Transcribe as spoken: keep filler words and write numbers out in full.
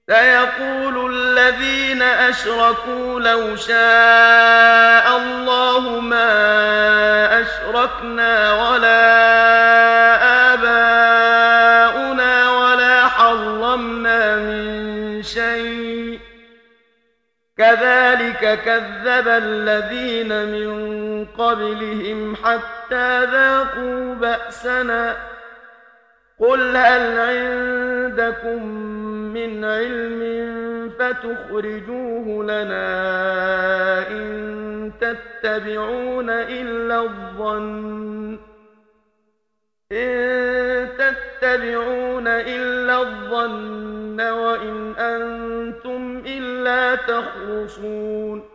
سيقول الذين أشركوا لو شاء الله ما أشركنا ولا آباؤنا ولا حرمنا من شيء كذلك كذب الذين من قبلهم حتى ذاقوا بأسنا قل هل عندكم من علم فتخرجوه لنا إن تتبعون إلا الظن إن تتبعون إلا الظن وإن أنتم إلا تخرصون